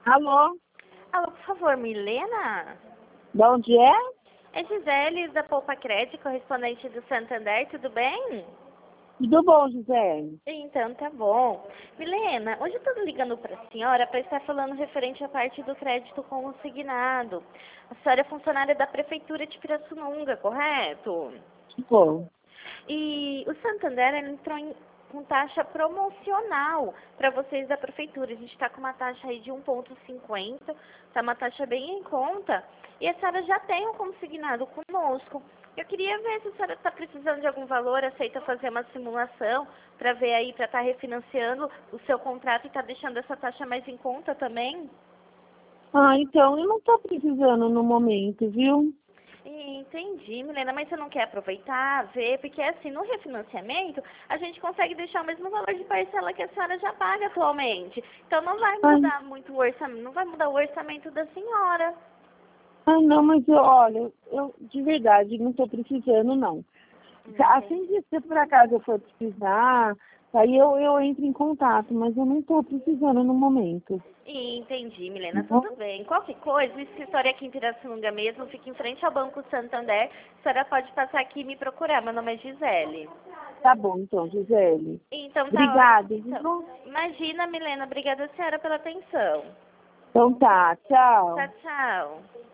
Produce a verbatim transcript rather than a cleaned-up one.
Alô? Alô, por favor, Milena? De onde é? É Gisele da Poupa Crédito, correspondente do Santander, tudo bem? Tudo bom, José? Então, tá bom. Milena, hoje eu tô ligando para a senhora para estar falando referente à parte do crédito consignado. A senhora é funcionária da Prefeitura de Pirassununga, correto? Bom. E o Santander ele entrou em, com taxa promocional para vocês da Prefeitura. A gente está com uma taxa aí de um vírgula cinquenta, tá uma taxa bem em conta. E a senhora já tem um consignado conosco. Eu queria ver se a senhora está precisando de algum valor, aceita fazer uma simulação para ver aí, para estar refinanciando o seu contrato e estar deixando essa taxa mais em conta também? Ah, então, eu não tô precisando no momento, viu? Entendi, Milena, mas você não quer aproveitar, ver, porque assim, no refinanciamento, a gente consegue deixar o mesmo valor de parcela que a senhora já paga atualmente. Então não vai Ai, mudar muito o orçamento, não vai mudar o orçamento da senhora. ai não, mas eu, olha, eu de verdade não tô precisando, não. Assim Entendi. que se por acaso eu for precisar, aí eu, eu entro em contato, mas eu não tô precisando no momento. Entendi, Milena, tudo bem. Qualquer coisa, o escritório aqui em Pirassununga mesmo, fica em frente ao Banco Santander. A senhora pode passar aqui e me procurar. Meu nome é Gisele. Tá bom, então, Gisele. Então tá Obrigada, ótimo. Então, viu? imagina, Milena, obrigada a senhora pela atenção. Então tá, tchau. Tchau, tchau.